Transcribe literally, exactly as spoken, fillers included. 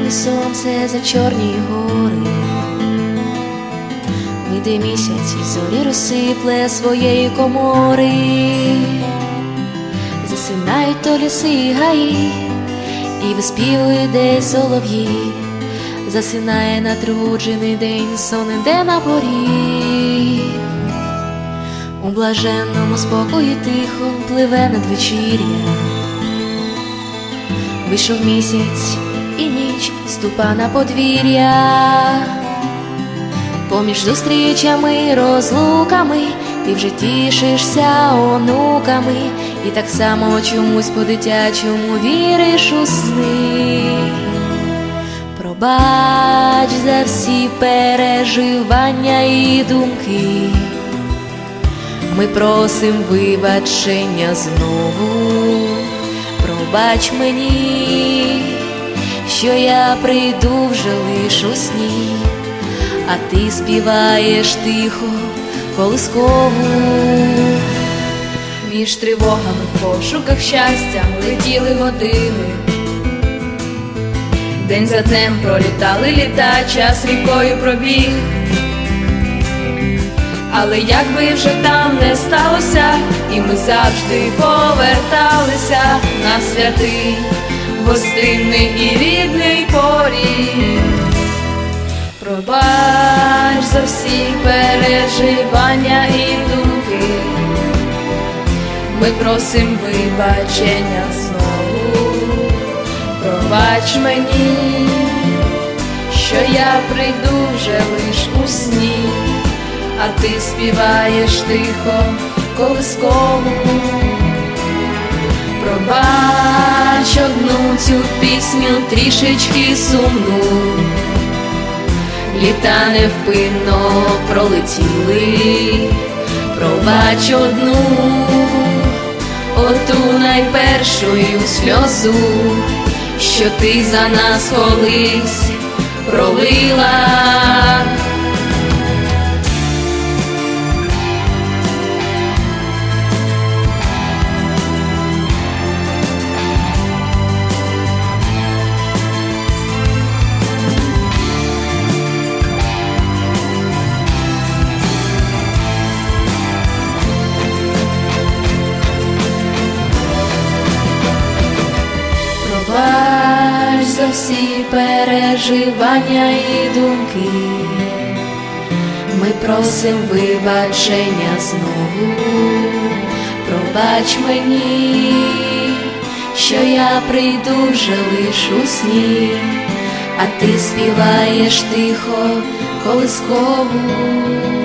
вийде сонце за чорні гори, вийде місяць і зорі розсипле своєї комори. Засинають то ліси і гаї, і виспівують десь солов'ї. Засинає натруджений день, сон іде на поріг. У блаженному спокої тихо пливе надвечір'я. Вийшов місяць і ніч ступа на подвір'я. Поміж зустрічами, розлуками ти вже тішишся онуками, і так само чомусь по-дитячому віриш у сни. Пробач за всі переживання і думки, ми просим вибачення знову. Пробач мені, що я прийду вже лиш у сні, а ти співаєш тихо колискову. Між тривогами в пошуках щастя летіли години, день за днем пролітали літа, час рікою пробіг. Але як би вже там не сталося, і ми завжди поверталися на святий, гостинний і рідний поріг. Пробач за всі переживання і думки, ми просим вибачення знову. Пробач мені, що я прийду вже лиш у сні, а ти співаєш тихо колискову. Пробач одну цю пісню трішечки сумну, літа невпинно пролетіли. Пробач одну, оту найпершою сльозу, що ти за нас колись пролила. Пробач за всі переживання і думки, ми просим вибачення знову. Пробач мені, що я прийду вже лиш у сні, а ти співаєш тихо колискову.